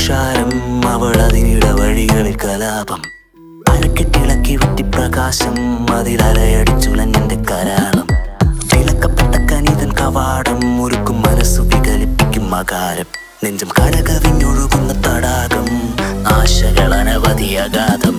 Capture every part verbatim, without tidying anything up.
തുഷാരം അവൾ അതിനിട വഴികളിൽ കലാപം അരക്കെട്ടിളക്കി വെട്ടി പ്രകാശം അതിലലയടിച്ചുലഞ്ഞെന്റെ കരാളം വിലക്കപ്പെട്ട കനിതൻ കവാടം ഒരുക്കും മനസ്സു വികലിപ്പിക്കും മകാരം നെഞ്ചം കടകവിഞ്ഞൊഴുകുന്ന തടാകം ആശകൾ അനവധി അഗാധം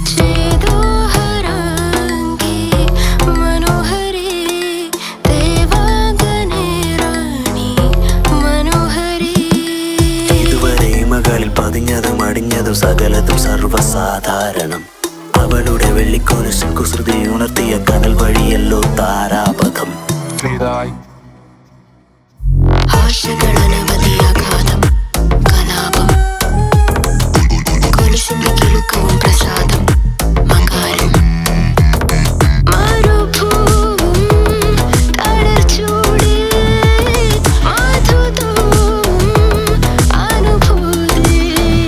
ഇതുവരെ മകളിൽ പതിഞ്ഞതും അടിഞ്ഞതും സകലതും സർവസാധാരണം അവളുടെ വെള്ളിക്കൊലുസിൻ കുസൃതി ഉണർത്തിയ കനൽ വഴിയല്ലോ താരാപഥം ആശകളനവധിയാഘാതം കലാപം കൊലുസിന്റെ കിലുക്കവും പ്രസാദം മകാരം മരുഭൂവും കടൽച്ചൂടിൽ മധുതവും അനുഭൂതി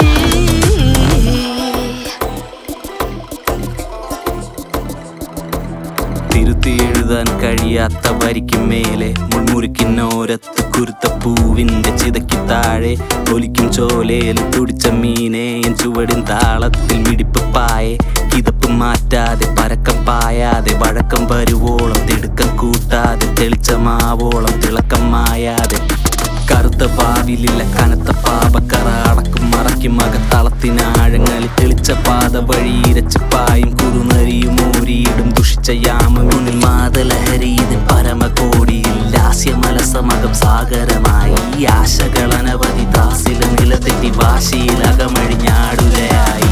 തിരുത്തി എഴുതാൻ കഴിയാത്ത വരിക്കും മേലെ മുൾമുറിക്കിന്നോരത്ത് കുരുത്ത പൂവിന്റെ ചിതയ്ക്ക് താഴെ ഒലിക്കും ചോലയിൽ തുടിച്ച മീനെ എൻ ചുവടിൻ താളത്തിൽ മിടിപ്പ് പായെ കിതപ്പ് മാറ്റാതെ പരക്കം പായാതെ വഴക്കം വരുവോളം തിടുക്കം കൂട്ടാതെ തെളിച്ചമാവോളം തിളക്കം മായാതെ കറുത്ത പാവിലില്ല കനത്ത പാപക്കറ അടക്കും മറയ്ക്കും അകത്തളത്തിനാഴങ്ങളിൽ തെളിച്ച പാത വഴി ഇരച്ച് പായും കുറുനരിയും ഊരിയിടും ദുഷിച്ച യാമമുന്നിൽ മാതലഹരിയിതിൻ പരമകോടിയിൽ ലാസ്യമലസമകം സാഗരമായി ആശകൾ അനവധി ദാസില നിലതെറ്റി വാശിയിൽ അകമഴിഞ്ഞാടുകയായി